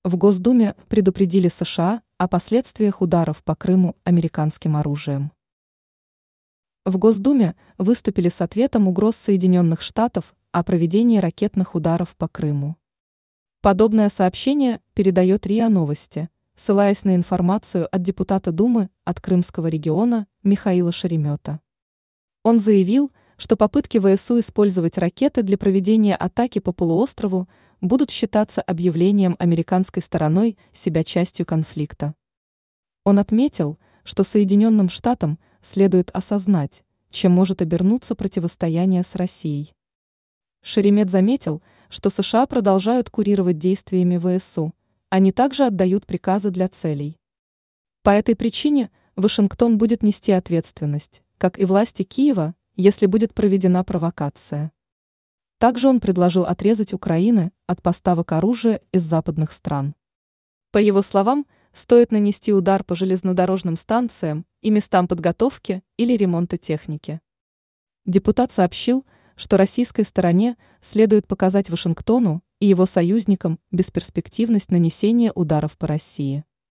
В Госдуме предупредили США о последствиях ударов по Крыму американским оружием. В Госдуме выступили с ответом угроз Соединенных Штатов о проведении ракетных ударов по Крыму. Подобное сообщение передает РИА Новости, ссылаясь на информацию от депутата Думы от Крымского региона Михаила Шеремета. Он заявил, что попытки ВСУ использовать ракеты для проведения атаки по полуострову будут считаться объявлением американской стороной себя частью конфликта. Он отметил, что Соединенным Штатам следует осознать, чем может обернуться противостояние с Россией. Шеремет заметил, что США продолжают курировать действиями ВСУ, они также отдают приказы для целей. По этой причине Вашингтон будет нести ответственность, как и власти Киева, если будет проведена провокация. Также он предложил отрезать Украину от поставок оружия из западных стран. По его словам, стоит нанести удар по железнодорожным станциям и местам подготовки или ремонта техники. Депутат сообщил, что российской стороне следует показать Вашингтону и его союзникам бесперспективность нанесения ударов по России.